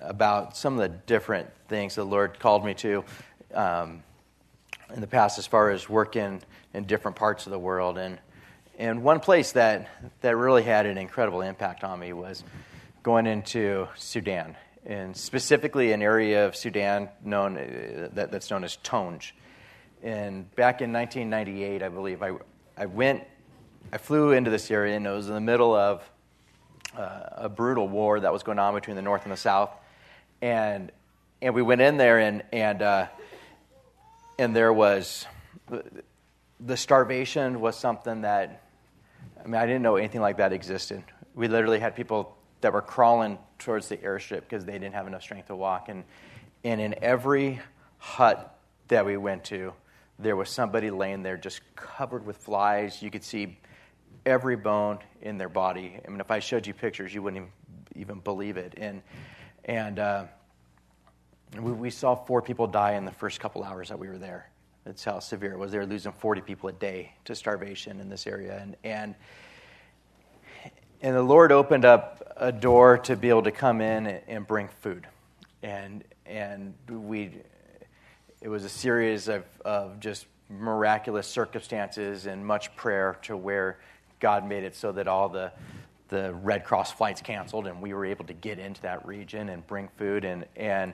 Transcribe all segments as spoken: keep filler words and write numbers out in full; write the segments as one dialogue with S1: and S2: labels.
S1: about some of the different things the Lord called me to um, in the past as far as working in different parts of the world. And and one place that, that really had an incredible impact on me was going into Sudan, and specifically an area of Sudan known uh, that, that's known as Tonj. And back in nineteen ninety-eight, I believe, I I went, I flew into this area, and it was in the middle of uh, a brutal war that was going on between the North and the South. And and we went in there, and and uh, and there was the starvation was something that, I mean, I didn't know anything like that existed. We literally had people that were crawling towards the airstrip because they didn't have enough strength to walk. And and in every hut that we went to, there was somebody laying there just covered with flies. You could see every bone in their body. I mean, if I showed you pictures, you wouldn't even believe it. And and uh, we, we saw four people die in the first couple hours that we were there. That's how severe it was. They were losing forty people a day to starvation in this area. And and and the Lord opened up a door to be able to come in and, and bring food. And and we, it was a series of, of just miraculous circumstances and much prayer to where God made it so that all the the Red Cross flights canceled, and we were able to get into that region and bring food. And and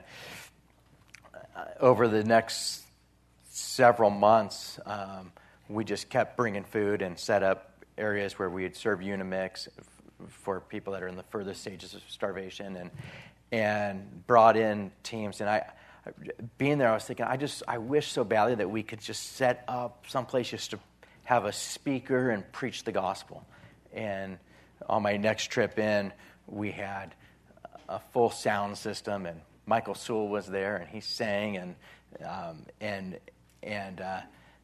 S1: over the next several months, um, we just kept bringing food and set up areas where we would serve Unimix for people that are in the furthest stages of starvation, and and brought in teams. And I, being there, I was thinking, I just, I wish so badly that we could just set up someplace just to have a speaker and preach the gospel. And on my next trip in, we had a full sound system, and Michael Sewell was there, and he sang, and um, and and uh,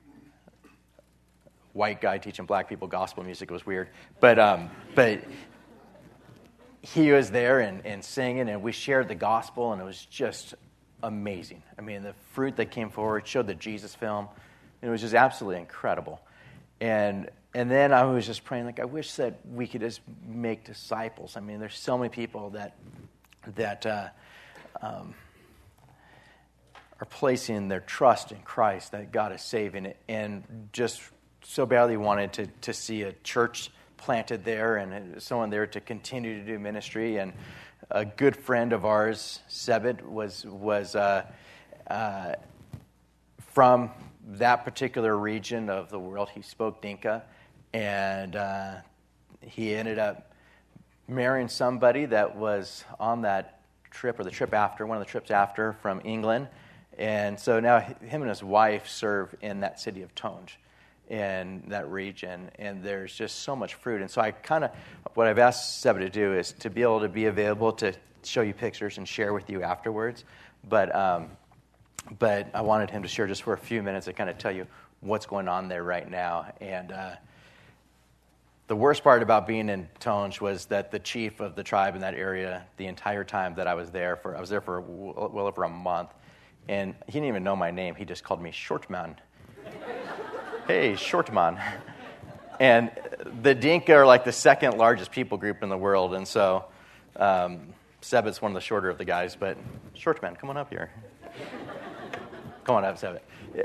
S1: white guy teaching black people gospel music was weird, but um, but he was there and, and singing, and we shared the gospel, and it was just amazing. I mean, the fruit that came forward showed the Jesus film. It was just absolutely incredible. And and then I was just praying, like, I wish that we could just make disciples. I mean, there's so many people that that uh, um, are placing their trust in Christ, that God is saving, and just so badly wanted to to see a church planted there and someone there to continue to do ministry. And a good friend of ours, Sebit, was was uh, uh, from that particular region of the world. He spoke Dinka, and uh, he ended up marrying somebody that was on that trip, or the trip after, one of the trips after, from England. And so now him and his wife serve in that city of Tonj, in that region, and there's just so much fruit. And so I kind of, what I've asked Seba to do is to be able to be available to show you pictures and share with you afterwards. But um, but I wanted him to share just for a few minutes to kind of tell you what's going on there right now. And uh, the worst part about being in Tonj was that the chief of the tribe in that area, the entire time that I was there for, I was there for well over a month, and he didn't even know my name. He just called me Shortman. Hey, Shortman. And the Dinka are like the second largest people group in the world, and so um, Sebit's one of the shorter of the guys, but Shortman, come on up here. Come on up, Sebit. Yeah.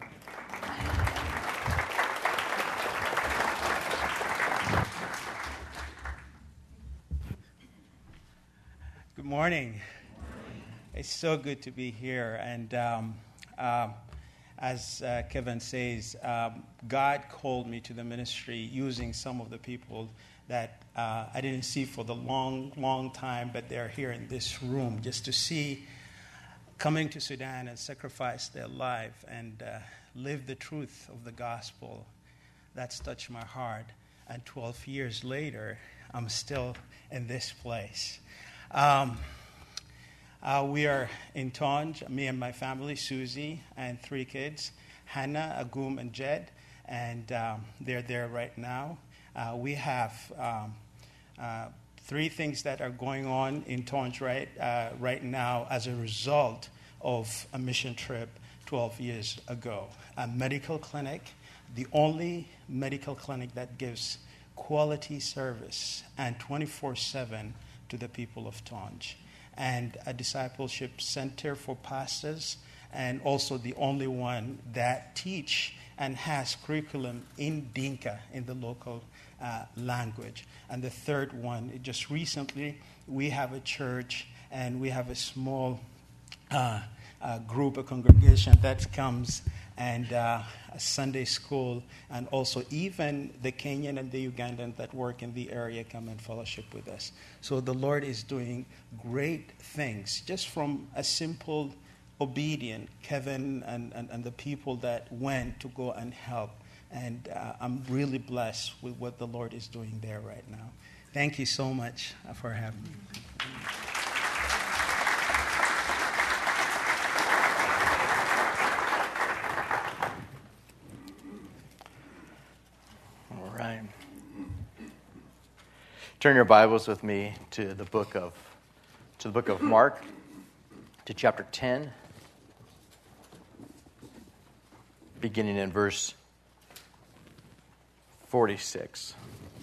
S2: Good morning. It's so good to be here, and um, um, as uh, Kevin says, um, God called me to the ministry using some of the people that uh, I didn't see for the long, long time, but they're here in this room just to see coming to Sudan and sacrifice their life and uh, live the truth of the gospel. That's touched my heart. And twelve years later, I'm still in this place. Um, Uh, we are in Tonj, me and my family, Susie, and three kids, Hannah, Agum, and Jed, and um, they're there right now. Uh, we have um, uh, three things that are going on in Tonj right, uh, right now as a result of a mission trip twelve years ago. A medical clinic, the only medical clinic that gives quality service and twenty-four seven to the people of Tonj. and a discipleship center for pastors, and also the only one that teach and has curriculum in Dinka, in the local uh, language. And the third one, just recently, we have a church and we have a small uh, uh, group, a congregation that comes, and uh, a Sunday school, and also even the Kenyan and the Ugandan that work in the area come and fellowship with us. So the Lord is doing great things just from a simple obedient Kevin and, and, and the people that went to go and help. And uh, I'm really blessed with what the Lord is doing there right now. Thank you so much for having me.
S1: All right. Turn your Bibles with me to the book of to the book of Mark, to chapter ten. Beginning in verse forty-six.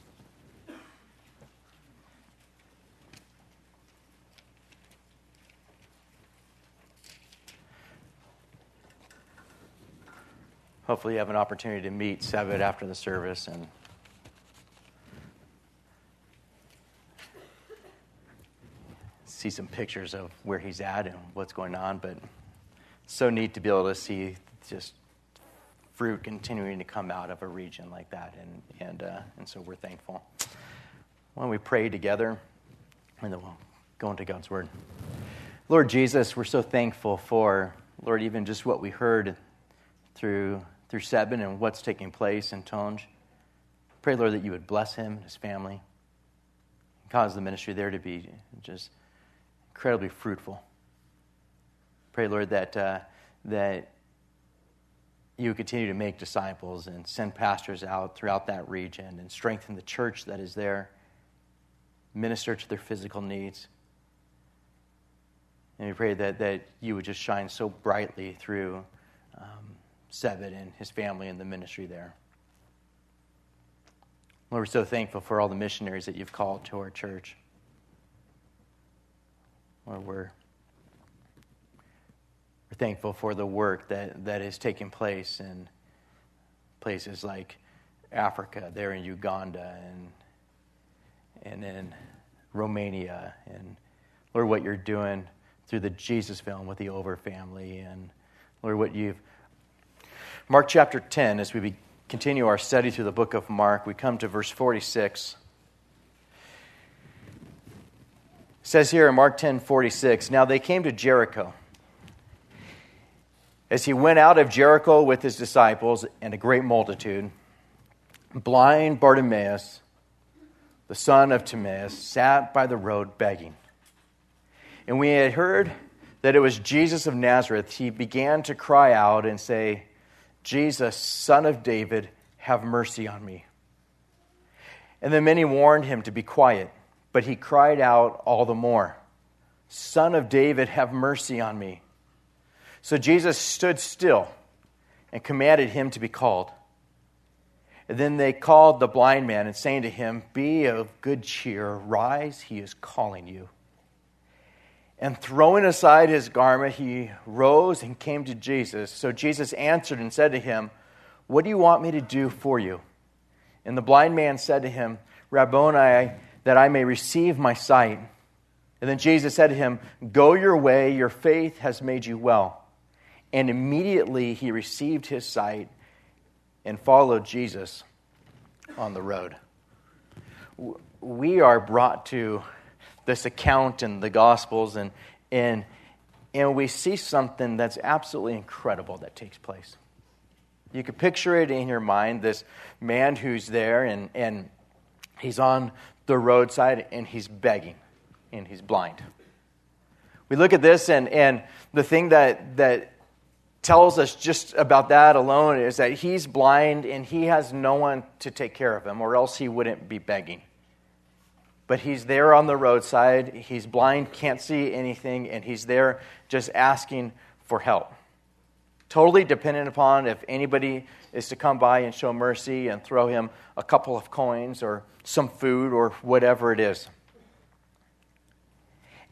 S1: Hopefully you have an opportunity to meet Sebit after the service and see some pictures of where he's at and what's going on. But it's so neat to be able to see just fruit continuing to come out of a region like that, and and uh, and so we're thankful. Why don't we pray together, and then we'll go into God's Word. Lord Jesus, we're so thankful for, Lord, even just what we heard through through Sebin and what's taking place in Tonj. Pray, Lord, that you would bless him and his family, cause the ministry there to be just incredibly fruitful. Pray, Lord, that uh, that you continue to make disciples and send pastors out throughout that region and strengthen the church that is there, minister to their physical needs. And we pray that, that you would just shine so brightly through um, Sebit and his family and the ministry there. Lord, we're so thankful for all the missionaries that you've called to our church. Lord, we're We're thankful for the work that, that is taking place in places like Africa, there in Uganda, and and in Romania, and Lord, what you're doing through the Jesus film with the Over family, and Lord, what you've Mark chapter ten, as we be, continue our study through the book of Mark, we come to verse forty-six. It says here in Mark ten forty-six, now they came to Jericho. As he went out of Jericho with his disciples and a great multitude, blind Bartimaeus, the son of Timaeus, sat by the road begging. And when he had heard that it was Jesus of Nazareth, he began to cry out and say, Jesus, Son of David, have mercy on me. And then many warned him to be quiet, but he cried out all the more, Son of David, have mercy on me. So Jesus stood still and commanded him to be called. And then they called the blind man and saying to him, be of good cheer, rise, he is calling you. And throwing aside his garment, he rose and came to Jesus. So Jesus answered and said to him, what do you want me to do for you? And the blind man said to him, Rabboni, that I may receive my sight. And then Jesus said to him, go your way, your faith has made you well. And immediately he received his sight and followed Jesus on the road. We are brought to this account in the Gospels, and, and, and we see something that's absolutely incredible that takes place. You can picture it in your mind, this man who's there, and, and he's on the roadside, and he's begging, and he's blind. We look at this, and, and the thing that that tells us just about that alone is that he's blind and he has no one to take care of him, or else he wouldn't be begging. But he's there on the roadside, he's blind, can't see anything, and he's there just asking for help. Totally dependent upon if anybody is to come by and show mercy and throw him a couple of coins or some food or whatever it is.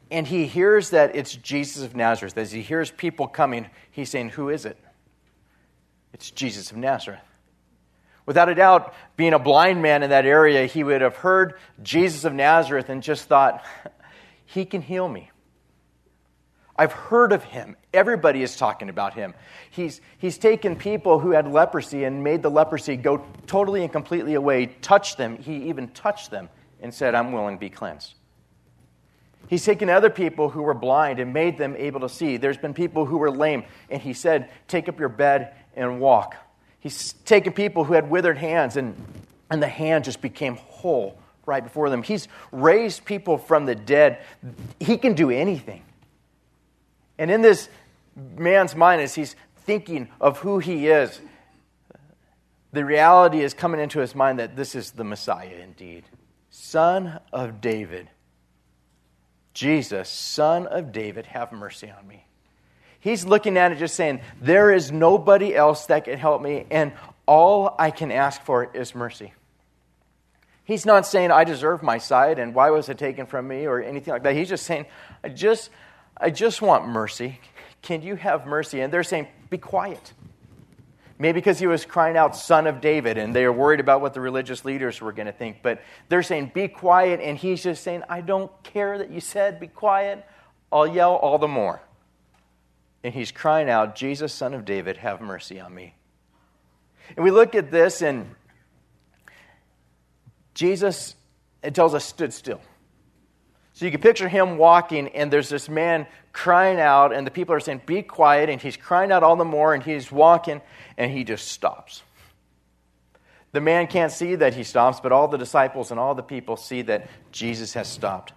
S1: And he hears that it's Jesus of Nazareth. As he hears people coming, he's saying, who is it? It's Jesus of Nazareth. Without a doubt, being a blind man in that area, he would have heard Jesus of Nazareth and just thought, he can heal me. I've heard of him. Everybody is talking about him. He's, he's taken people who had leprosy and made the leprosy go totally and completely away, touched them. He even touched them and said, I'm willing to be cleansed. He's taken other people who were blind and made them able to see. There's been people who were lame, and he said, take up your bed and walk. He's taken people who had withered hands, and, and the hand just became whole right before them. He's raised people from the dead. He can do anything. And in this man's mind, as he's thinking of who he is, the reality is coming into his mind that this is the Messiah indeed. Son of David. Jesus, Son of David, have mercy on me. He's looking at it just saying, there is nobody else that can help me, and all I can ask for is mercy. He's not saying, I deserve my sight, and why was it taken from me, or anything like that. He's just saying, I just... I just want mercy. Can you have mercy? And they're saying, be quiet. Maybe because he was crying out, Son of David, and they were worried about what the religious leaders were going to think. But they're saying, be quiet, and he's just saying, I don't care that you said be quiet. I'll yell all the more. And he's crying out, Jesus, Son of David, have mercy on me. And we look at this, and Jesus, it tells us, stood still. So you can picture him walking, and there's this man crying out, and the people are saying, be quiet, and he's crying out all the more, and he's walking, and he just stops. The man can't see that he stops, but all the disciples and all the people see that Jesus has stopped.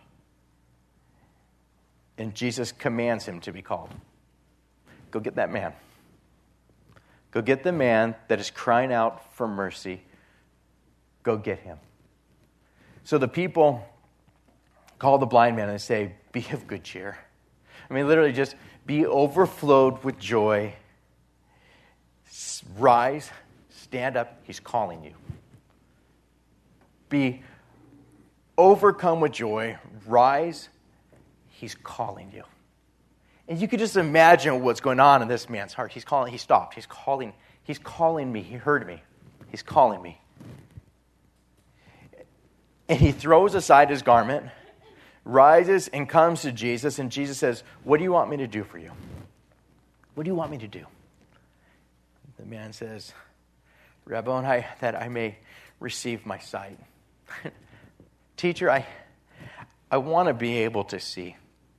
S1: And Jesus commands him to be called. Go get that man. Go get the man that is crying out for mercy. Go get him. So the people call the blind man and say, be of good cheer. I mean, literally just be overflowed with joy. Rise, stand up, he's calling you. Be overcome with joy. Rise, he's calling you. And you could just imagine what's going on in this man's heart. He's calling, he stopped. He's calling, he's calling me. He heard me. He's calling me. And he throws aside his garment, rises and comes to Jesus, and Jesus says, what do you want me to do for you? What do you want me to do? The man says, Rabboni, that I may receive my sight. Teacher, I, I want to be able to see.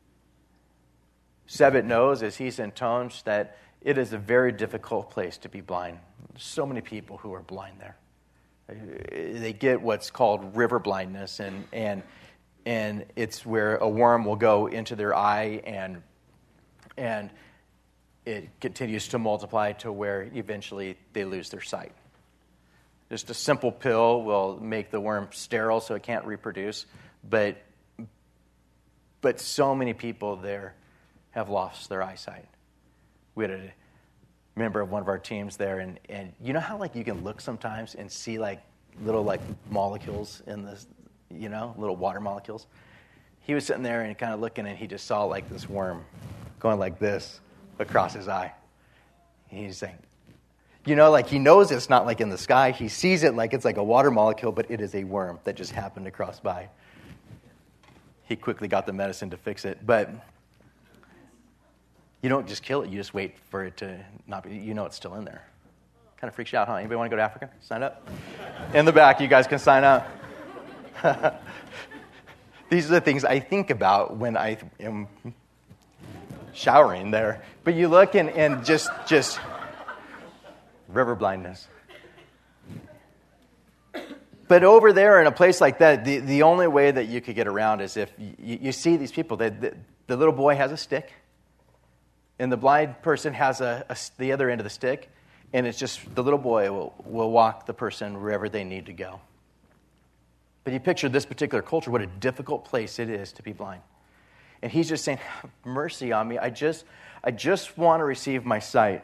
S1: Sebit knows, as he's intones, that it is a very difficult place to be blind. There's so many people who are blind there. They get what's called river blindness, and and and it's where a worm will go into their eye, and and it continues to multiply to where eventually they lose their sight. Just a simple pill will make the worm sterile so it can't reproduce, but but so many people there have lost their eyesight. We had a member of one of our teams there, and, and you know how like you can look sometimes and see like little like molecules in this, you know, little water molecules? He was sitting there and kind of looking, and he just saw like this worm going like this across his eye. And he's saying, you know, like he knows it's not like in the sky. He sees it like it's like a water molecule, but it is a worm that just happened to cross by. He quickly got the medicine to fix it, but you don't just kill it. You just wait for it to not be, you know it's still in there. Kind of freaks you out, huh? Anybody want to go to Africa? Sign up? In the back, you guys can sign up. These are the things I think about when I am showering there. But you look and, and just, just river blindness. But over there in a place like that, the, the only way that you could get around is if you, you see these people. That the, the little boy has a stick, and the blind person has a, a, the other end of the stick, and it's just the little boy will, will walk the person wherever they need to go. But you picture this particular culture, what a difficult place it is to be blind. And he's just saying, have mercy on me. I just, I just want to receive my sight.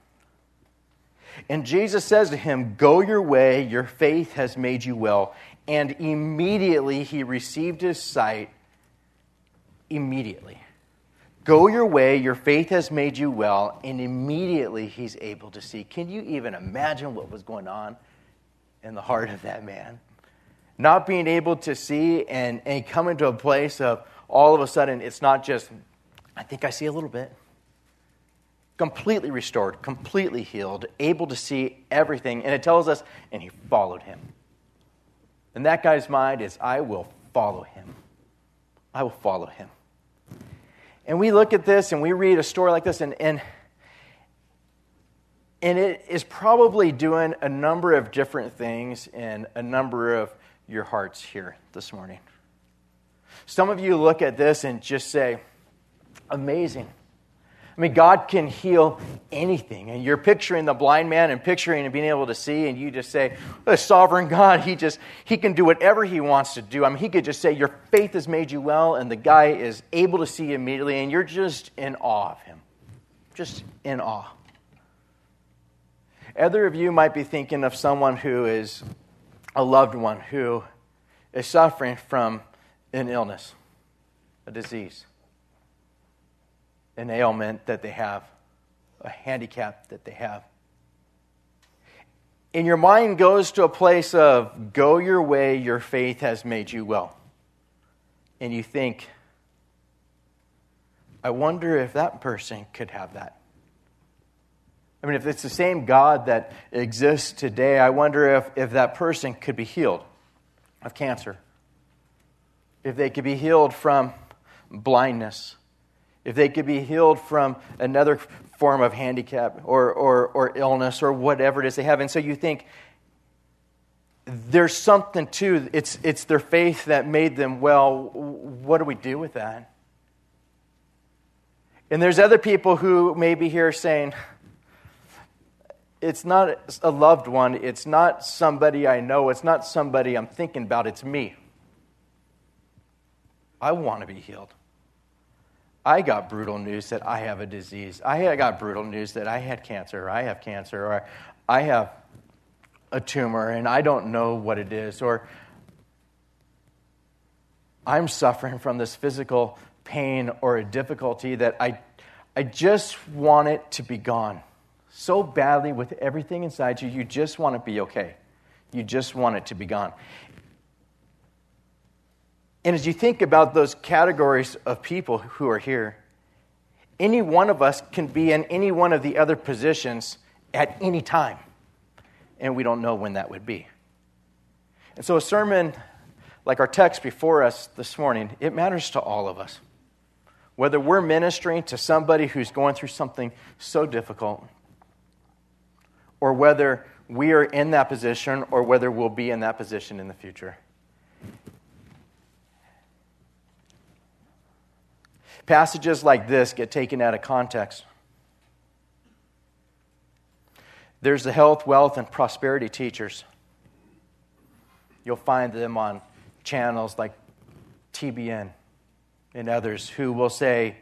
S1: And Jesus says to him, go your way, your faith has made you well. And immediately he received his sight immediately. Go your way, your faith has made you well, and immediately he's able to see. Can you even imagine what was going on in the heart of that man? Not being able to see and, and coming to a place of all of a sudden, it's not just, I think I see a little bit. Completely restored, completely healed, able to see everything. And it tells us, and he followed him. And that guy's mind is, I will follow him. I will follow him. And we look at this and we read a story like this, and, and, and it is probably doing a number of different things in a number of your hearts here this morning. Some of you look at this and just say, amazing. I mean, God can heal anything. And you're picturing the blind man and picturing and being able to see, and you just say, the sovereign God, he just, he can do whatever he wants to do. I mean, he could just say, your faith has made you well, and the guy is able to see immediately, and you're just in awe of him. Just in awe. Other of you might be thinking of someone who is a loved one who is suffering from an illness, a disease, an ailment that they have, a handicap that they have. And your mind goes to a place of, go your way, your faith has made you well. And you think, I wonder if that person could have that. I mean, if it's the same God that exists today, I wonder if, if that person could be healed of cancer. If they could be healed from blindness. If they could be healed from another form of handicap or, or, or illness or whatever it is they have. And so you think, there's something to, it's, it's their faith that made them well. What do we do with that? And there's other people who may be here saying, it's not a loved one. It's not somebody I know. It's not somebody I'm thinking about. It's me. I want to be healed. I got brutal news that I have a disease. I got brutal news that I had cancer, or I have cancer, or I have a tumor and I don't know what it is, or I'm suffering from this physical pain or a difficulty that I, I just want it to be gone. So badly with everything inside you, you just want to be okay. You just want it to be gone. And as you think about those categories of people who are here, any one of us can be in any one of the other positions at any time. And we don't know when that would be. And so a sermon like our text before us this morning, it matters to all of us. Whether we're ministering to somebody who's going through something so difficult, or whether we are in that position, or whether we'll be in that position in the future. Passages like this get taken out of context. There's the health, wealth, and prosperity teachers. You'll find them on channels like T B N and others who will say,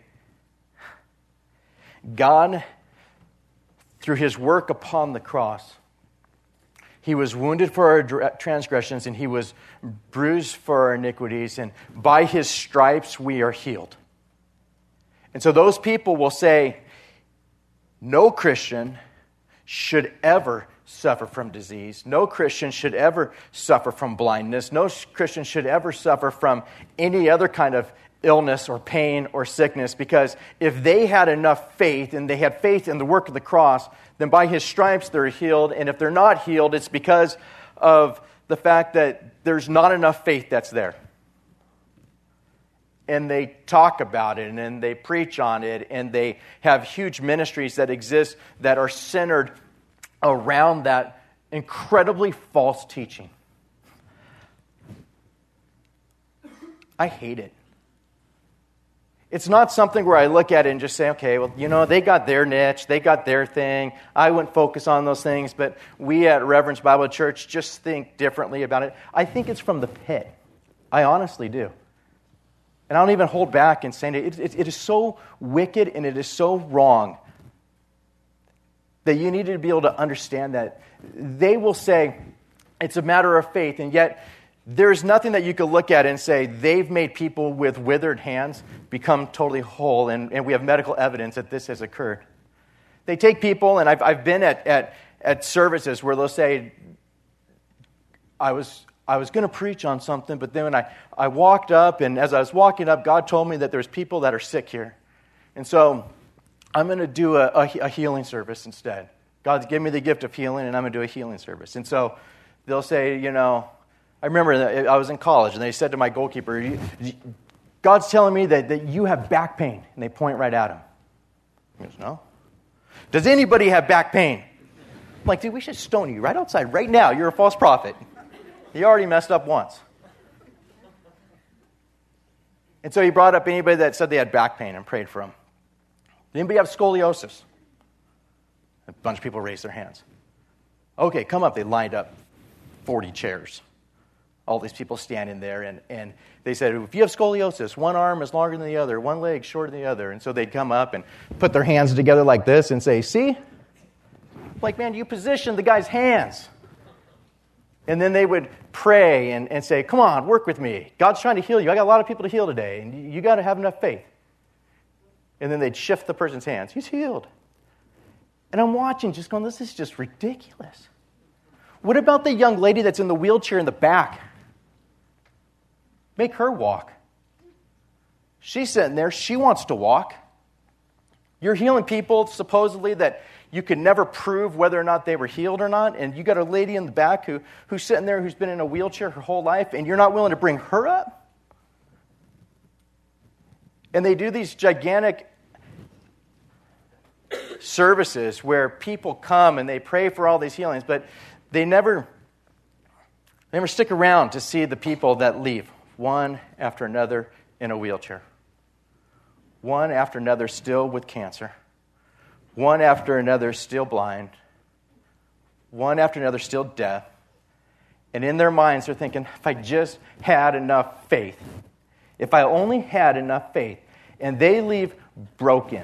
S1: God, through his work upon the cross, he was wounded for our transgressions and he was bruised for our iniquities, and by his stripes we are healed. And so those people will say, no Christian should ever suffer from disease. No Christian should ever suffer from blindness. No Christian should ever suffer from any other kind of illness or pain or sickness, because if they had enough faith and they had faith in the work of the cross, then by his stripes they're healed. And if they're not healed, it's because of the fact that there's not enough faith that's there. And they talk about it, and they preach on it, and they have huge ministries that exist that are centered around that incredibly false teaching. I hate it. It's not something where I look at it and just say, okay, well, you know, they got their niche, they got their thing. I wouldn't focus on those things, but we at Reverence Bible Church just think differently about it. I think it's from the pit. I honestly do. And I don't even hold back in saying it. It, it, it is so wicked and it is so wrong that you need to be able to understand that. They will say it's a matter of faith, and yet there's nothing that you could look at and say they've made people with withered hands become totally whole, and, and we have medical evidence that this has occurred. They take people, and I've, I've been at, at, at services where they'll say, I was I was going to preach on something, but then when I, I walked up, and as I was walking up, God told me that there's people that are sick here. And so I'm going to do a, a, a healing service instead. God's given me the gift of healing, and I'm going to do a healing service. And so they'll say, you know, I remember that I was in college, and they said to my goalkeeper, God's telling me that, that you have back pain. And they point right at him. He goes, no. Does anybody have back pain? I'm like, dude, we should stone you right outside right now. You're a false prophet. You already messed up once. And so he brought up anybody that said they had back pain and prayed for them. Did anybody have scoliosis? A bunch of people raised their hands. Okay, come up. They lined up forty chairs. All these people standing there, and, and they said, if you have scoliosis, one arm is longer than the other, one leg shorter than the other. And so they'd come up and put their hands together like this and say, see? Like, man, you positioned the guy's hands. And then they would pray and, and say, come on, work with me. God's trying to heal you. I got a lot of people to heal today, and you got to have enough faith. And then they'd shift the person's hands. He's healed. And I'm watching, just going, this is just ridiculous. What about the young lady that's in the wheelchair in the back? Make her walk. She's sitting there. She wants to walk. You're healing people, supposedly, that you could never prove whether or not they were healed or not. And you got a lady in the back who, who's sitting there who's been in a wheelchair her whole life, and you're not willing to bring her up? And they do these gigantic services where people come and they pray for all these healings, but they never, they never stick around to see the people that leave, one after another in a wheelchair. One after another still with cancer. One after another still blind. One after another still deaf. And in their minds they're thinking, if I just had enough faith. If I only had enough faith. And they leave broken.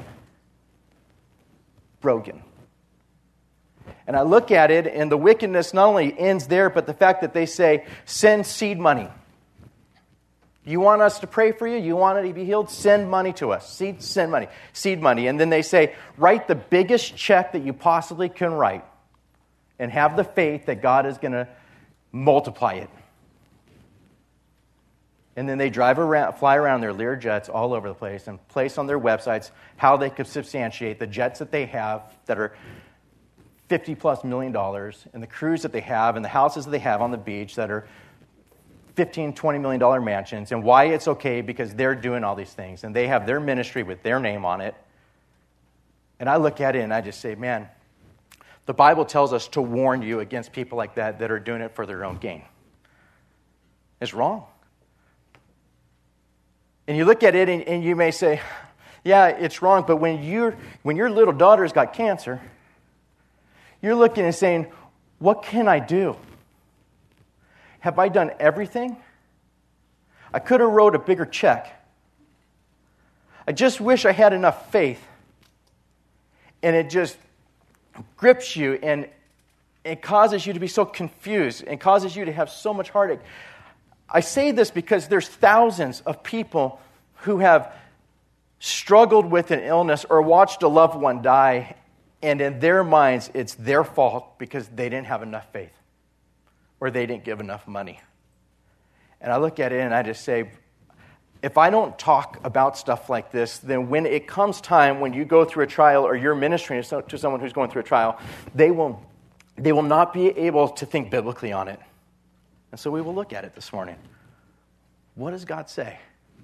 S1: Broken. And I look at it, and the wickedness not only ends there, but the fact that they say, send seed money. You want us to pray for you? You want it to be healed? Send money to us. Seed, send money. Seed money. And then they say, write the biggest check that you possibly can write and have the faith that God is going to multiply it. And then they drive around, fly around their Lear jets all over the place and place on their websites how they could substantiate the jets that they have that are fifty plus million dollars, and the crews that they have, and the houses that they have on the beach that are fifteen, twenty million dollar mansions, and why it's okay because they're doing all these things, and they have their ministry with their name on it. And I look at it and I just say, man, the Bible tells us to warn you against people like that that are doing it for their own gain. It's wrong. And you look at it and, and you may say, yeah, it's wrong, but when you're when your little daughter's got cancer, you're looking and saying, what can I do? Have I done everything? I could have wrote a bigger check. I just wish I had enough faith. And it just grips you and it causes you to be so confused and causes you to have so much heartache. I say this because there's thousands of people who have struggled with an illness or watched a loved one die, and in their minds it's their fault because they didn't have enough faith or they didn't give enough money. And I look at it and I just say, if I don't talk about stuff like this, then when it comes time when you go through a trial or you're ministering to someone who's going through a trial, they will, they will not be able to think biblically on it. And so we will look at it this morning. What does God say?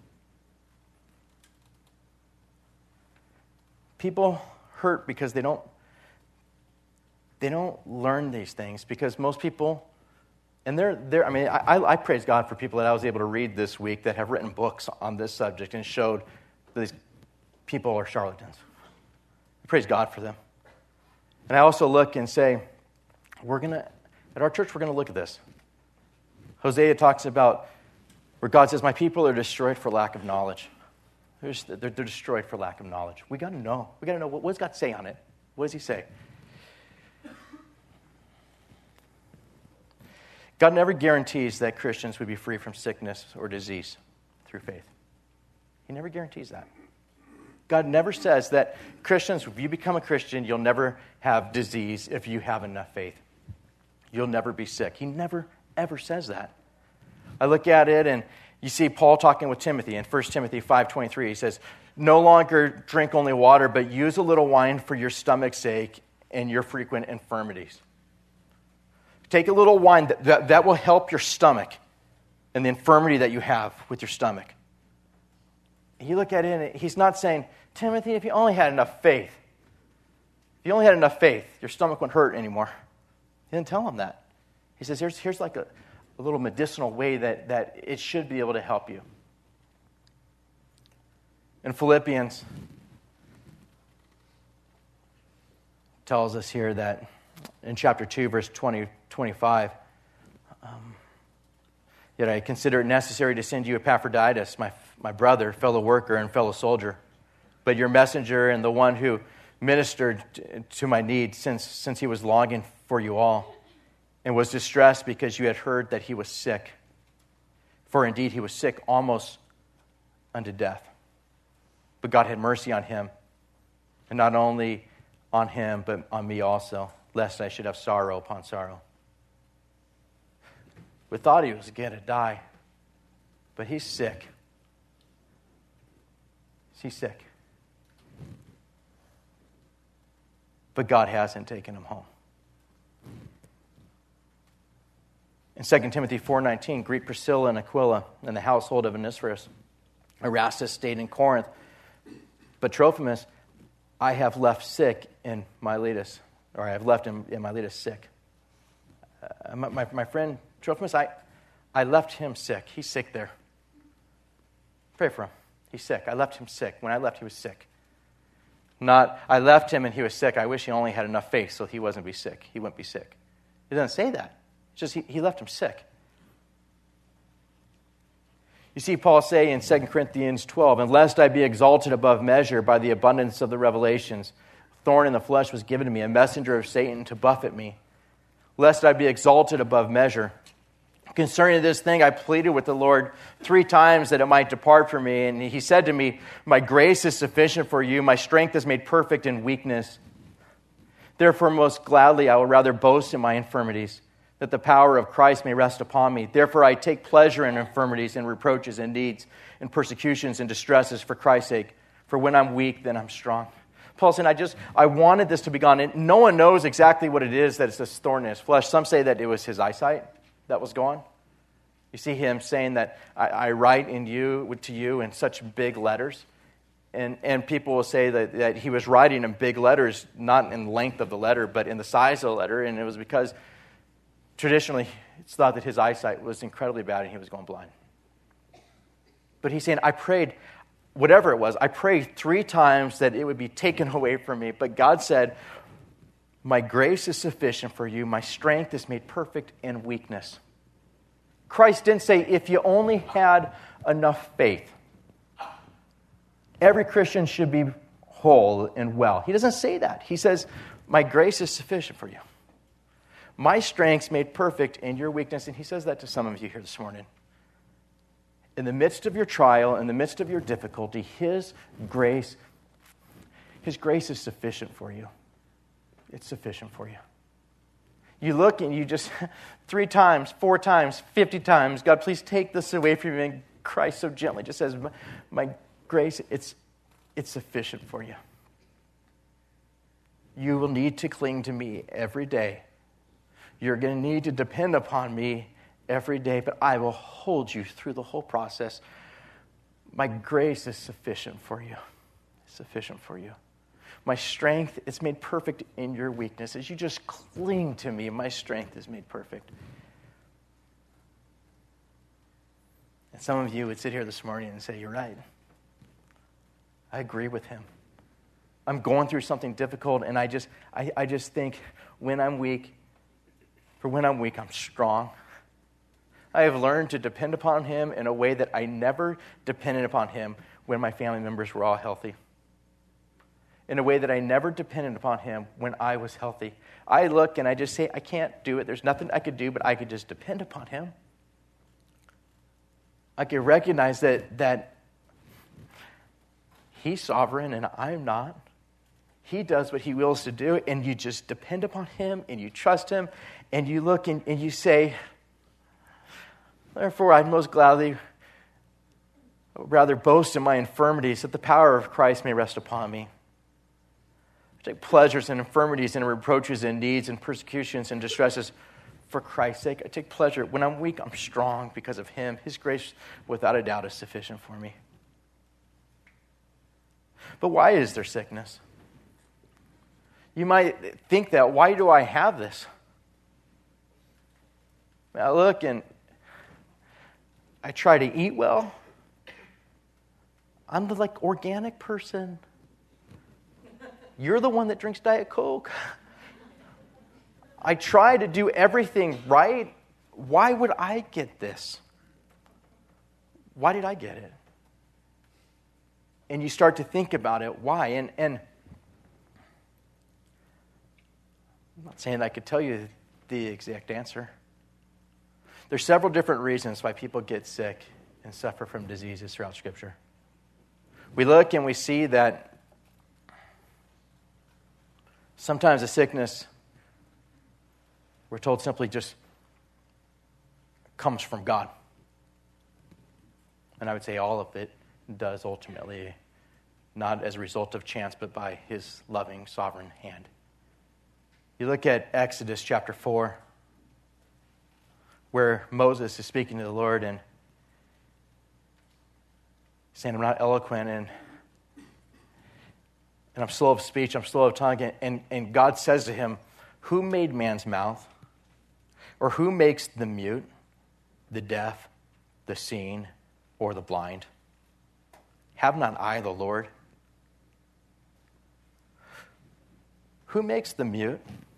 S1: People hurt because they don't they don't learn these things, because most people, and they're they're I mean, I, I praise God for people that I was able to read this week that have written books on this subject and showed that these people are charlatans. I praise God for them. And I also look and say, we're gonna at our church we're gonna look at this. Hosea talks about where God says, my people are destroyed for lack of knowledge. They're, they're, they're destroyed for lack of knowledge. We got to know. We got to know, what, what does God say on it? What does he say? God never guarantees that Christians would be free from sickness or disease through faith. He never guarantees that. God never says that Christians, if you become a Christian, you'll never have disease if you have enough faith. You'll never be sick. He never, ever says that. I look at it and you see Paul talking with Timothy in First Timothy five twenty-three. He says, no longer drink only water, but use a little wine for your stomach's sake and your frequent infirmities. Take a little wine, that, that, that will help your stomach and the infirmity that you have with your stomach. You look at it and he's not saying, Timothy, if you only had enough faith, if you only had enough faith, your stomach wouldn't hurt anymore. He didn't tell him that. He says, here's, here's like a, a little medicinal way that, that it should be able to help you. In Philippians, tells us here that in chapter two, verse twenty, twenty-five, um, yet I consider it necessary to send you Epaphroditus, my, my brother, fellow worker, and fellow soldier, but your messenger and the one who ministered to my need since, since he was longing for you all, and was distressed because you had heard that he was sick. For indeed he was sick almost unto death. But God had mercy on him, and not only on him, but on me also, lest I should have sorrow upon sorrow. We thought he was going to die, but he's sick. He's sick. But God hasn't taken him home. In Second Timothy four nineteen, greet Priscilla and Aquila and the household of Onesiphorus. Erastus stayed in Corinth, but Trophimus I have left sick in Miletus, or I have left him in Miletus sick. Uh, my, my, my friend Trophimus, I, I left him sick. He's sick there. Pray for him. He's sick. I left him sick. When I left, he was sick. Not, I left him and he was sick. I wish he only had enough faith so he wasn't be sick. He wouldn't be sick. It doesn't say that. It's just he, he left him sick. You see Paul say in Second Corinthians twelve, and lest I be exalted above measure by the abundance of the revelations, thorn in the flesh was given to me, a messenger of Satan to buffet me, lest I be exalted above measure. Concerning this thing, I pleaded with the Lord three times that it might depart from me. And he said to me, my grace is sufficient for you. My strength is made perfect in weakness. Therefore, most gladly, I will rather boast in my infirmities, that the power of Christ may rest upon me. Therefore, I take pleasure in infirmities and reproaches and needs and persecutions and distresses for Christ's sake. For when I'm weak, then I'm strong. Paul said, I just, I wanted this to be gone. And no one knows exactly what it is that it's this thorn in his flesh. Some say that it was his eyesight that was gone. You see him saying that I, I write in you to you in such big letters. And and people will say that, that he was writing in big letters, not in the length of the letter, but in the size of the letter. And it was because traditionally it's thought that his eyesight was incredibly bad and he was going blind. But he's saying, I prayed, whatever it was, I prayed three times that it would be taken away from me. But God said, my grace is sufficient for you. My strength is made perfect in weakness. Christ didn't say, if you only had enough faith, every Christian should be whole and well. He doesn't say that. He says, my grace is sufficient for you. My strength's made perfect in your weakness. And he says that to some of you here this morning. In the midst of your trial, in the midst of your difficulty, his grace, his grace is sufficient for you. It's sufficient for you. You look and you just, three times, four times, fifty times, God, please take this away from me. And Christ so gently just says, my, my grace, it's, it's sufficient for you. You will need to cling to me every day. You're going to need to depend upon me every day, but I will hold you through the whole process. My grace is sufficient for you. It's sufficient for you. My strength is made perfect in your weakness. As you just cling to me, my strength is made perfect. And some of you would sit here this morning and say, you're right. I agree with him. I'm going through something difficult, and I just, I, I just think when I'm weak, for when I'm weak, I'm strong. I have learned to depend upon him in a way that I never depended upon him when my family members were all healthy. in a way that I never depended upon him when I was healthy. I look and I just say, I can't do it. There's nothing I could do, but I could just depend upon him. I could recognize that, that he's sovereign and I'm not. He does what he wills to do, and you just depend upon him and you trust him, and you look and, and you say, therefore I'd most gladly rather boast in my infirmities, that the power of Christ may rest upon me. I take pleasures in infirmities and reproaches and needs and persecutions and distresses for Christ's sake. I take pleasure. When I'm weak, I'm strong because of him. His grace, without a doubt, is sufficient for me. But why is there sickness? You might think that, why do I have this? I look and I try to eat well. I'm the like organic person. You're the one that drinks Diet Coke. I try to do everything right. Why would I get this? Why did I get it? And you start to think about it. Why? And, and I'm not saying I could tell you the exact answer. There's several different reasons why people get sick and suffer from diseases throughout Scripture. We look and we see that sometimes a sickness, we're told, simply just comes from God. And I would say all of it does ultimately, not as a result of chance, but by his loving, sovereign hand. You look at Exodus chapter four, where Moses is speaking to the Lord and saying, I'm not eloquent and, and I'm slow of speech, I'm slow of tongue. And, and, and God says to him, who made man's mouth? Or who makes the mute, the deaf, the seeing, or the blind? Have not I the Lord? Who makes the mute?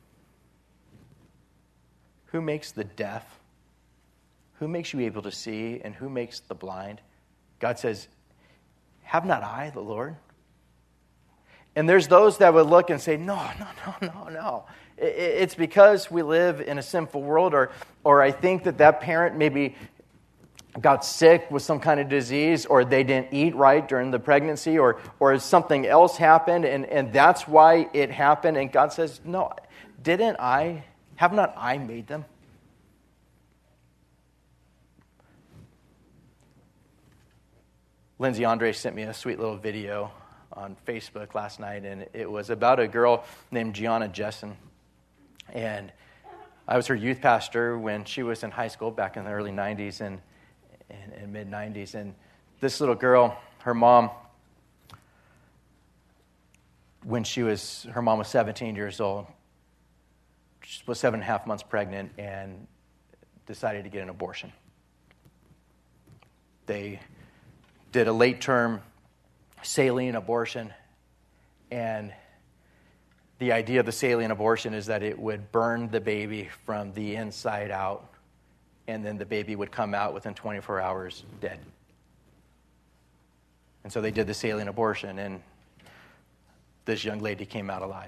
S1: Who makes the deaf? Who makes you able to see? And who makes the blind? God says, have not I the Lord? And there's those that would look and say, no, no, no, no, no. It's because we live in a sinful world, or, or I think that that parent maybe got sick with some kind of disease, or they didn't eat right during the pregnancy, or, or something else happened, and, and that's why it happened. And God says, no, didn't I, have not I made them? Lindsay Andre sent me a sweet little video on Facebook last night, and it was about a girl named Gianna Jessen. And I was her youth pastor when she was in high school back in the early nineties and, and, and mid-nineties. And this little girl, her mom, when she was, her mom was seventeen years old, she was seven and a half months pregnant and decided to get an abortion. They did a late-term saline abortion, and the idea of the saline abortion is that it would burn the baby from the inside out, and then the baby would come out within twenty-four hours dead. And so they did the saline abortion, and this young lady came out alive.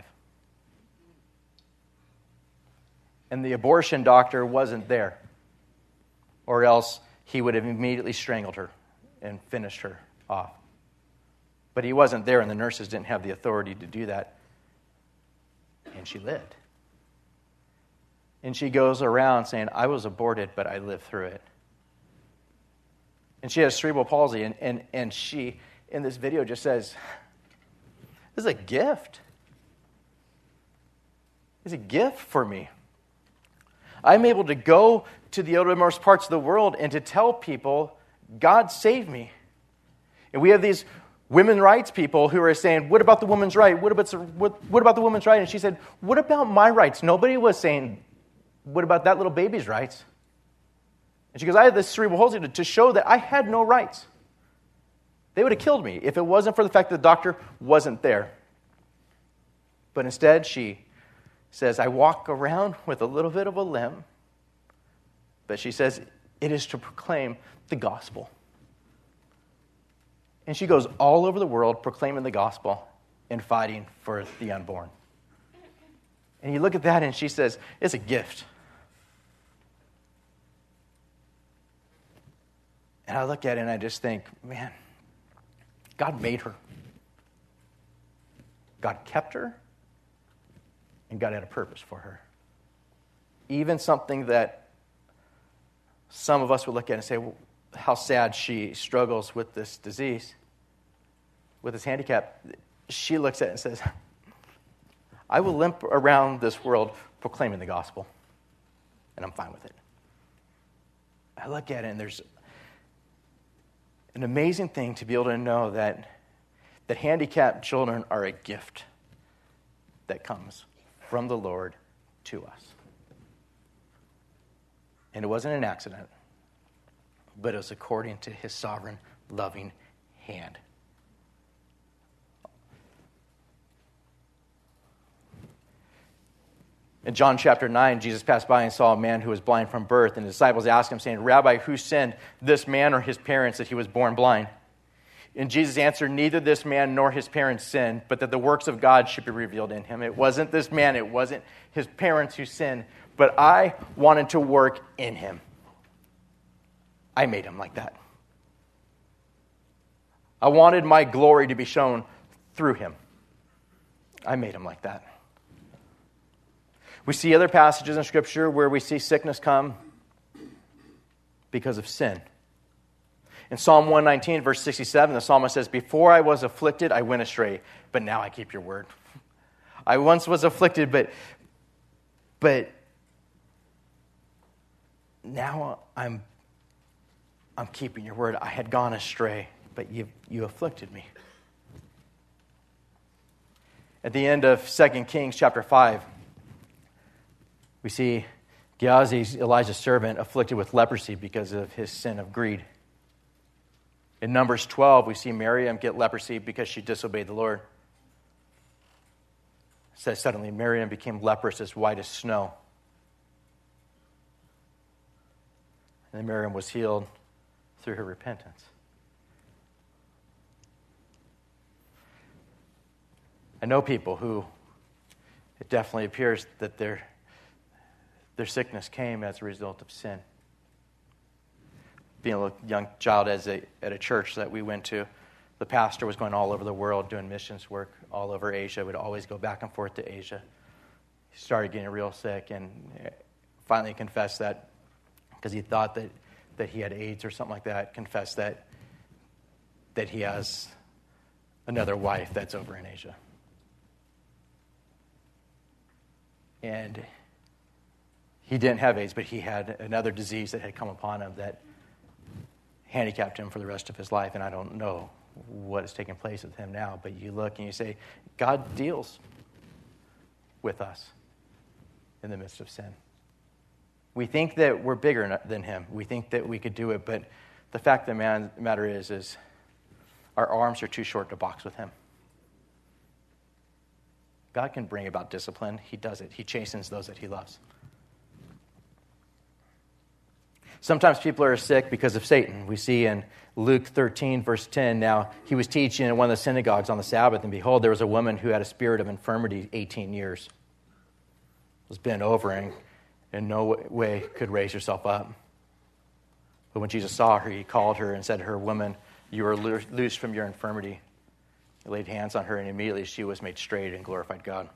S1: And the abortion doctor wasn't there, or else he would have immediately strangled her and finished her off. But he wasn't there, and the nurses didn't have the authority to do that. And she lived. And she goes around saying, I was aborted, but I lived through it. And she has cerebral palsy, and, and, and she, in this video, just says, this is a gift. It's a gift for me. I'm able to go to the uttermost parts of the world and to tell people, God saved me. And we have these women rights people who are saying, what about the woman's right? What about, what, what about the woman's right? And she said, what about my rights? Nobody was saying, what about that little baby's rights? And she goes, I had this cerebral palsy to, to show that I had no rights. They would have killed me if it wasn't for the fact that the doctor wasn't there. But instead, she says, I walk around with a little bit of a limp. But she says, it is to proclaim the gospel. And she goes all over the world proclaiming the gospel. in fighting for the unborn. And you look at that and she says, it's a gift. And I look at it and I just think, man, God made her. God kept her. And God had a purpose for her. Even something that some of us would look at and say, well, how sad she struggles with this disease, with this handicap. She looks at it and says, I will limp around this world proclaiming the gospel. And I'm fine with it. I look at it and there's an amazing thing to be able to know that, that handicapped children are a gift that comes from the Lord to us. And it wasn't an accident, but it was according to his sovereign, loving hand. In John chapter nine, Jesus passed by and saw a man who was blind from birth, and the disciples asked him, saying, Rabbi, who sinned, this man or his parents, that he was born blind? And Jesus answered, neither this man nor his parents sinned, but that the works of God should be revealed in him. It wasn't this man, it wasn't his parents who sinned, but I wanted to work in him. I made him like that. I wanted my glory to be shown through him. I made him like that. We see other passages in Scripture where we see sickness come because of sin. In Psalm one nineteen, verse sixty-seven, the psalmist says, before I was afflicted, I went astray, but now I keep your word. I once was afflicted, but, but now I'm, I'm keeping your word. I had gone astray, but you, you afflicted me. At the end of Second Kings chapter five, we see Gehazi, Elijah's servant, afflicted with leprosy because of his sin of greed. In Numbers twelve, we see Miriam get leprosy because she disobeyed the Lord. It says suddenly Miriam became leprous as white as snow. And then Miriam was healed through her repentance. I know people who it definitely appears that their, their sickness came as a result of sin. Being a young child as a, at a church that we went to, the pastor was going all over the world doing missions work all over Asia. We'd always go back and forth to Asia. He started getting real sick and finally confessed that because he thought that, that he had AIDS or something like that, confessed that, that he has another wife that's over in Asia. And he didn't have AIDS, but he had another disease that had come upon him that handicapped him for the rest of his life. And I don't know what is taking place with him now, but you look and you say, God deals with us in the midst of sin. We think that we're bigger than him. We think that we could do it, but the fact of the matter is, is our arms are too short to box with him. God can bring about discipline. He does it. He chastens those that he loves. Sometimes people are sick because of Satan. We see in Luke thirteen, verse ten, now he was teaching in one of the synagogues on the Sabbath, and behold, there was a woman who had a spirit of infirmity eighteen years. Was bent over and in no way could raise herself up. But when Jesus saw her, he called her and said to her, Woman, you are loosed from your infirmity. He laid hands on her, and immediately she was made straight and glorified God.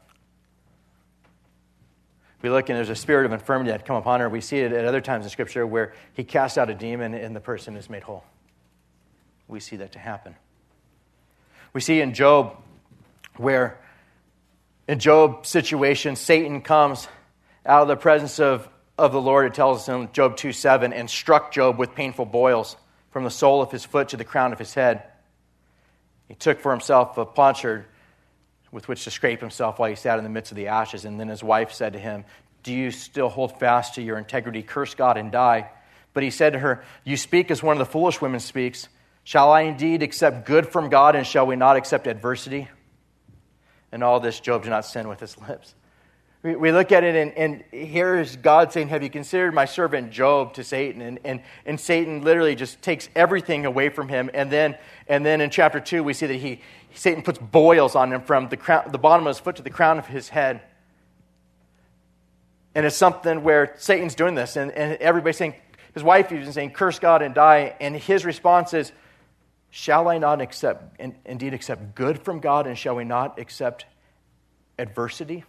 S1: We look and there's a spirit of infirmity that had come upon her. We see it at other times in Scripture where he casts out a demon and the person is made whole. We see that to happen. We see in Job where in Job's situation, Satan comes out of the presence of, of the Lord. It tells us in Job two seven, and struck Job with painful boils from the sole of his foot to the crown of his head. He took for himself a potsherd with which to scrape himself while he sat in the midst of the ashes. And then his wife said to him, Do you still hold fast to your integrity? Curse God and die. But he said to her, You speak as one of the foolish women speaks. Shall I indeed accept good from God, and shall we not accept adversity? And all this Job did not sin with his lips. We, we look at it, and, and here is God saying, have you considered my servant Job to Satan? And, and, and Satan literally just takes everything away from him. And then and then in chapter two, we see that he Satan puts boils on him from the crown, the bottom of his foot to the crown of his head. And it's something where Satan's doing this, and, and everybody's saying, his wife even saying, curse God and die. And his response is, shall I not accept, in, indeed accept good from God, and shall we not accept adversity?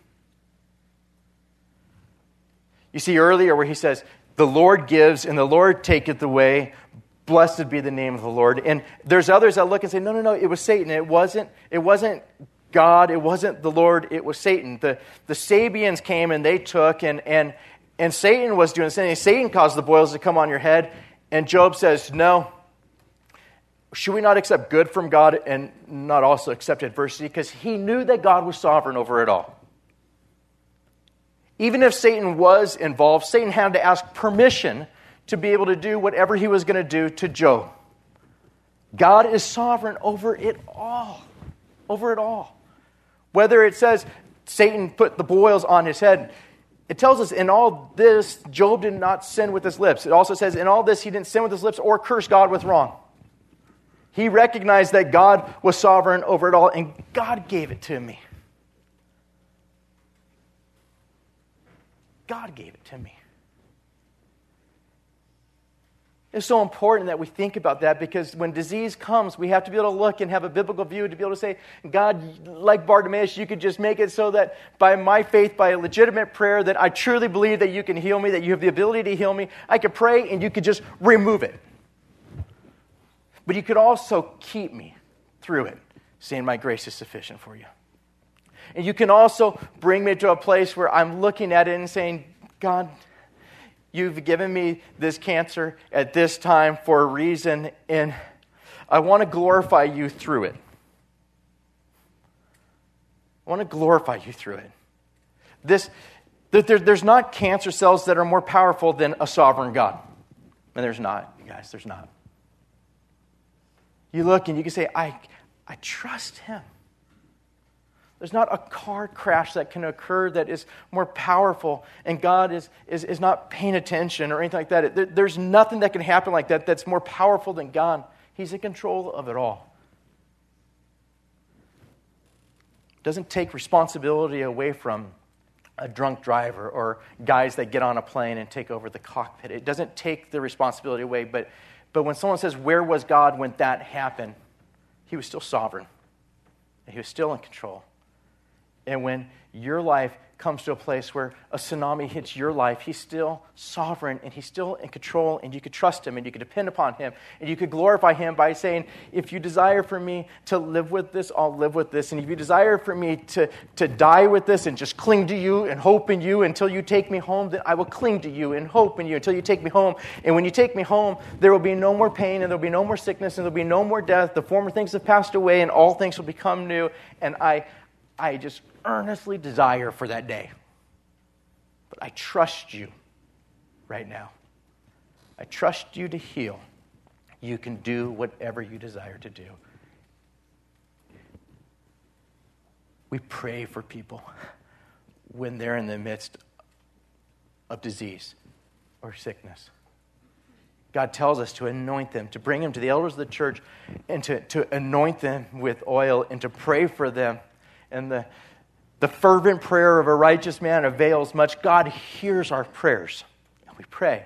S1: You see earlier where he says, the Lord gives and the Lord taketh away. Blessed be the name of the Lord. And there's others that look and say, no, no, no, it was Satan. It wasn't, it wasn't God. It wasn't the Lord. It was Satan. The, the Sabians came and they took, and, and, and Satan was doing the same thing. Satan caused the boils to come on your head. And Job says, no. Should we not accept good from God and not also accept adversity? Because he knew that God was sovereign over it all. Even if Satan was involved, Satan had to ask permission to be able to do whatever he was going to do to Job. God is sovereign over it all. Over it all. Whether it says Satan put the boils on his head, it tells us in all this, Job did not sin with his lips. It also says in all this, he didn't sin with his lips or curse God with wrong. He recognized that God was sovereign over it all, and God gave it to me. God gave it to me. It's so important that we think about that, because when disease comes, we have to be able to look and have a biblical view to be able to say, God, like Bartimaeus, you could just make it so that by my faith, by a legitimate prayer, that I truly believe that you can heal me, that you have the ability to heal me. I could pray and you could just remove it. But you could also keep me through it, saying my grace is sufficient for you. And you can also bring me to a place where I'm looking at it and saying, God, you've given me this cancer at this time for a reason, and I want to glorify you through it. I want to glorify you through it. This, there, there's not cancer cells that are more powerful than a sovereign God. And there's not, you guys, there's not. You look and you can say, I, I trust him. There's not a car crash that can occur that is more powerful, and God is, is, is not paying attention or anything like that. There, there's nothing that can happen like that that's more powerful than God. He's in control of it all. Doesn't take responsibility away from a drunk driver or guys that get on a plane and take over the cockpit. It doesn't take the responsibility away, but, but when someone says, where was God when that happened? He was still sovereign. And he was still in control. And when your life comes to a place where a tsunami hits your life, he's still sovereign and he's still in control, and you could trust him and you could depend upon him and you could glorify him by saying, if you desire for me to live with this, I'll live with this. And if you desire for me to, to die with this and just cling to you and hope in you until you take me home, then I will cling to you and hope in you until you take me home. And when you take me home, there will be no more pain and there will be no more sickness and there will be no more death. The former things have passed away and all things will become new. And I, I just earnestly desire for that day. But I trust you right now. I trust you to heal. You can do whatever you desire to do. We pray for people when they're in the midst of disease or sickness. God tells us to anoint them, to bring them to the elders of the church, and to, to anoint them with oil and to pray for them. And the The fervent prayer of a righteous man avails much. God hears our prayers, and we pray.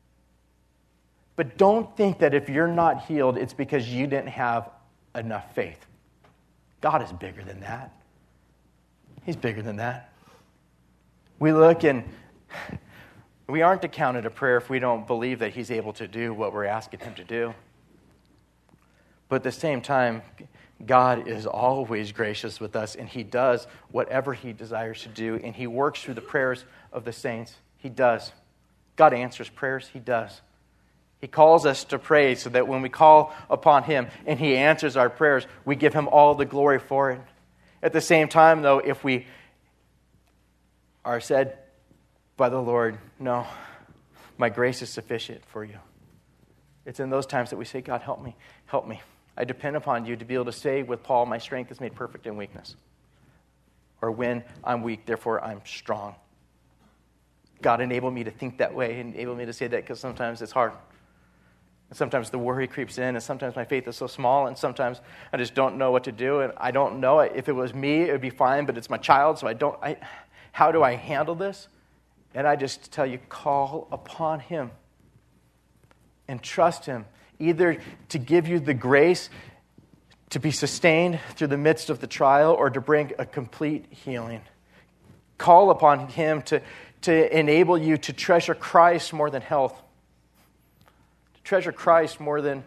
S1: But don't think that if you're not healed, it's because you didn't have enough faith. God is bigger than that. He's bigger than that. We look and we aren't to count it a prayer if we don't believe that he's able to do what we're asking him to do. But at the same time, God is always gracious with us, and he does whatever he desires to do, and he works through the prayers of the saints. He does. God answers prayers. He does. He calls us to pray so that when we call upon him and he answers our prayers, we give him all the glory for it. At the same time, though, if we are said by the Lord, no, my grace is sufficient for you. It's in those times that we say, God, help me, help me. I depend upon you to be able to say with Paul, my strength is made perfect in weakness. Or or when I'm weak, therefore I'm strong. God, enable me to think that way, enable me to say that, because sometimes it's hard. And sometimes the worry creeps in, and sometimes my faith is so small, and sometimes I just don't know what to do, and I don't know. If it was me, it would be fine, but it's my child, so I don't, I, how do I handle this? And I just tell you, call upon him and trust him, either to give you the grace to be sustained through the midst of the trial or to bring a complete healing. Call upon him to, to enable you to treasure Christ more than health, to treasure Christ more than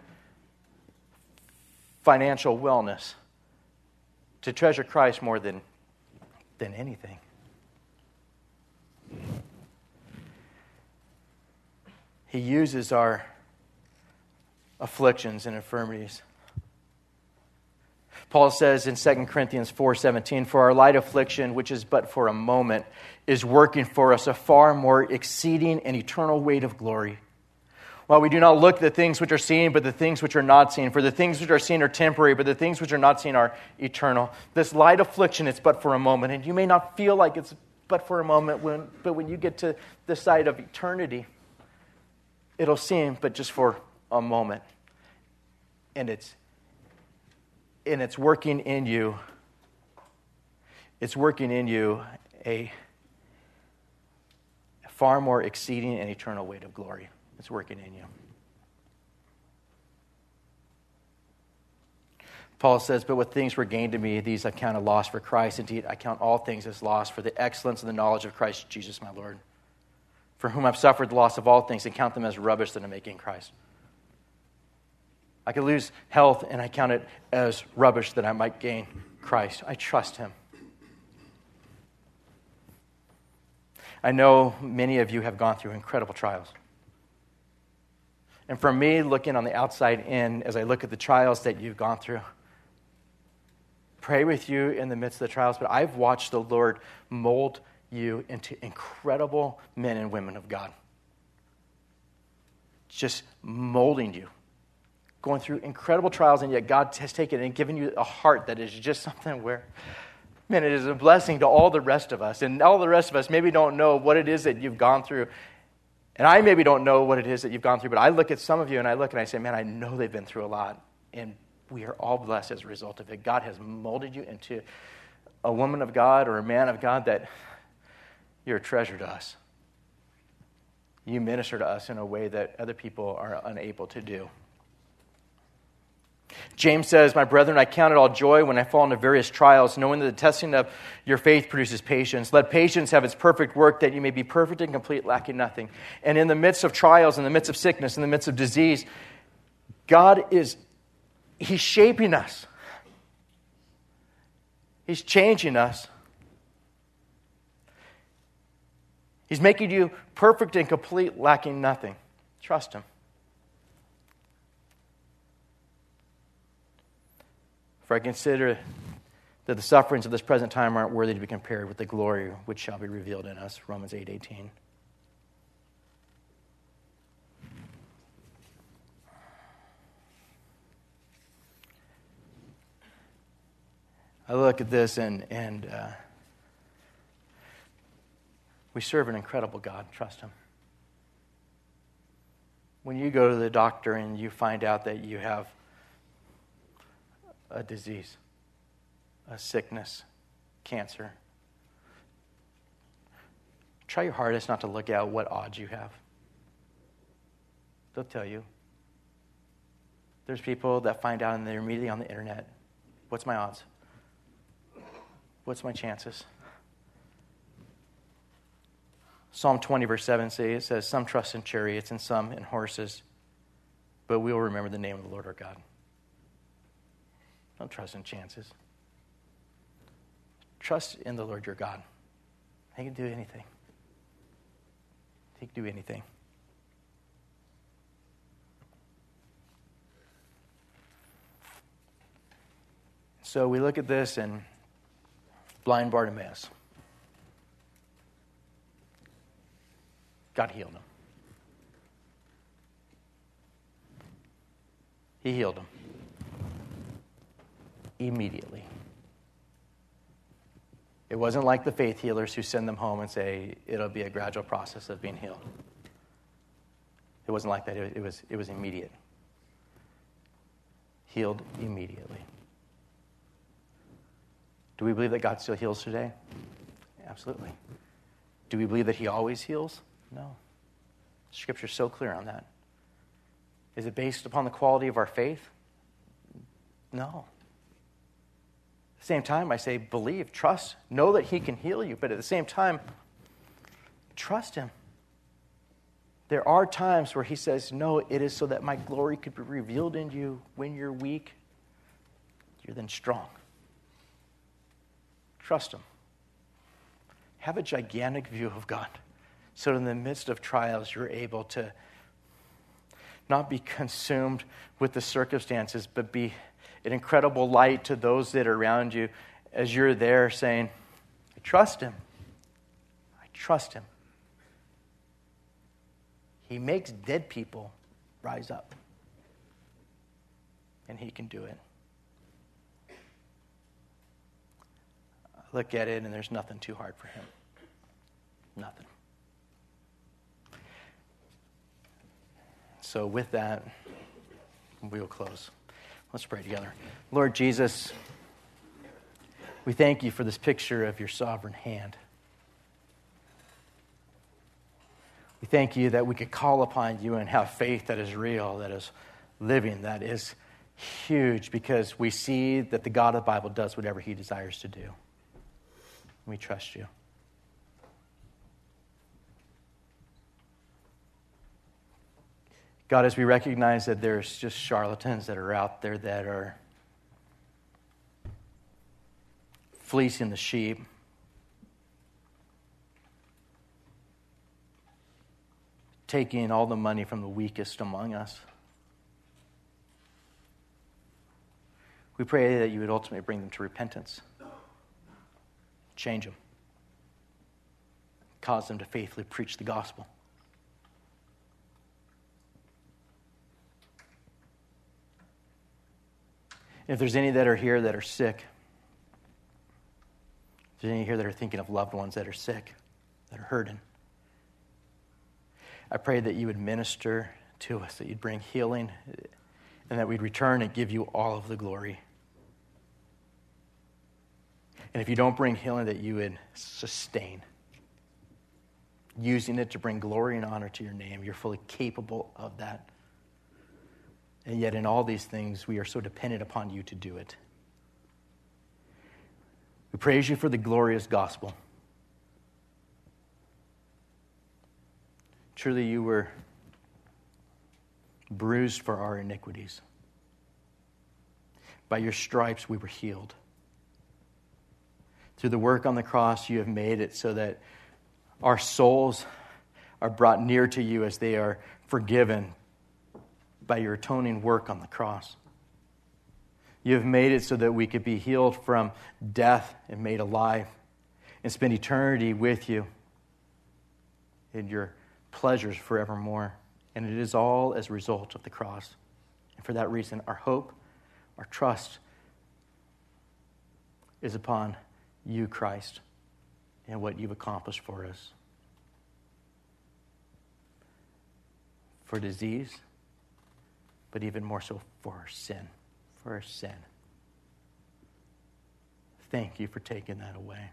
S1: financial wellness, to treasure Christ more than, than anything. He uses our afflictions and infirmities. Paul says in Second Corinthians four seventeen, "For our light affliction, which is but for a moment, is working for us a far more exceeding and eternal weight of glory. While we do not look at the things which are seen, but the things which are not seen. For the things which are seen are temporary, but the things which are not seen are eternal." This light affliction, it's but for a moment. And you may not feel like it's but for a moment, when, but when you get to the side of eternity, it'll seem but just for a moment. And it's and it's working in you. It's working in you a far more exceeding and eternal weight of glory. It's working in you. Paul says, "But what things were gained to me, these I count a loss for Christ. Indeed, I count all things as loss for the excellence and the knowledge of Christ Jesus my Lord, for whom I've suffered the loss of all things, and count them as rubbish that I may gain Christ." I could lose health, and I count it as rubbish that I might gain Christ. I trust him. I know many of you have gone through incredible trials. And for me, looking on the outside in, as I look at the trials that you've gone through, pray with you in the midst of the trials, but I've watched the Lord mold you into incredible men and women of God. Just molding you. Going through incredible trials, and yet God has taken it and given you a heart that is just something where, man, it is a blessing to all the rest of us. And all the rest of us maybe don't know what it is that you've gone through. And I maybe don't know what it is that you've gone through, but I look at some of you and I look and I say, man, I know they've been through a lot. And we are all blessed as a result of it. God has molded you into a woman of God or a man of God that you're a treasure to us. You minister to us in a way that other people are unable to do. James says, "My brethren, I count it all joy when I fall into various trials, knowing that the testing of your faith produces patience. Let patience have its perfect work, that you may be perfect and complete, lacking nothing." And in the midst of trials, in the midst of sickness, in the midst of disease, God is, he's shaping us. He's changing us. He's making you perfect and complete, lacking nothing. Trust him. "For I consider that the sufferings of this present time aren't worthy to be compared with the glory which shall be revealed in us." Romans eight eighteen. I look at this and, and uh, we serve an incredible God. Trust him. When you go to the doctor and you find out that you have a disease, a sickness, cancer, try your hardest not to look at what odds you have. They'll tell you. There's people that find out and they're immediately on the internet. What's my odds? What's my chances? Psalm twenty verse seven says, it says, "Some trust in chariots and some in horses, but we will remember the name of the Lord our God." Don't trust in chances. Trust in the Lord your God. He can do anything. He can do anything. So we look at this and blind Bartimaeus. God healed him. He healed him. Immediately. It wasn't like the faith healers who send them home and say, it'll be a gradual process of being healed. It wasn't like that. It, it was, it was immediate. Healed immediately. Do we believe that God still heals today? Absolutely. Do we believe that he always heals? No. Scripture's so clear on that. Is it based upon the quality of our faith? No. At the same time, I say believe, trust, know that he can heal you, but at the same time, trust him. There are times where he says, no, it is so that my glory could be revealed in you. When you're weak, you're then strong. Trust him. Have a gigantic view of God, so in the midst of trials, you're able to not be consumed with the circumstances, but be an incredible light to those that are around you as you're there saying, I trust him. I trust him. He makes dead people rise up. And he can do it. I look at it and there's nothing too hard for him. Nothing. So with that, we will close. Let's pray together. Lord Jesus, we thank you for this picture of your sovereign hand. We thank you that we could call upon you and have faith that is real, that is living, that is huge, because we see that the God of the Bible does whatever he desires to do. We trust you. God, as we recognize that there's just charlatans that are out there that are fleecing the sheep, taking all the money from the weakest among us, we pray that you would ultimately bring them to repentance. Change them. Cause them to faithfully preach the gospel. If there's any that are here that are sick, if there's any here that are thinking of loved ones that are sick, that are hurting, I pray that you would minister to us, that you'd bring healing, and that we'd return and give you all of the glory. And if you don't bring healing, that you would sustain, using it to bring glory and honor to your name. You're fully capable of that. And yet in all these things, we are so dependent upon you to do it. We praise you for the glorious gospel. Truly, you were bruised for our iniquities. By your stripes, we were healed. Through the work on the cross, you have made it so that our souls are brought near to you as they are forgiven by your atoning work on the cross. You have made it so that we could be healed from death and made alive and spend eternity with you in your pleasures forevermore. And it is all as a result of the cross. And for that reason, our hope, our trust is upon you, Christ, and what you've accomplished for us. For disease, but even more so for our sin, for our sin. Thank you for taking that away.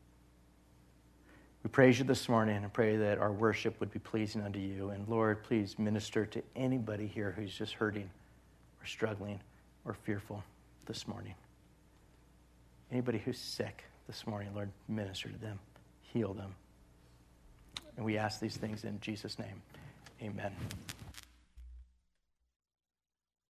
S1: We praise you this morning and pray that our worship would be pleasing unto you. And Lord, please minister to anybody here who's just hurting or struggling or fearful this morning. Anybody who's sick this morning, Lord, minister to them, heal them. And we ask these things in Jesus' name. Amen.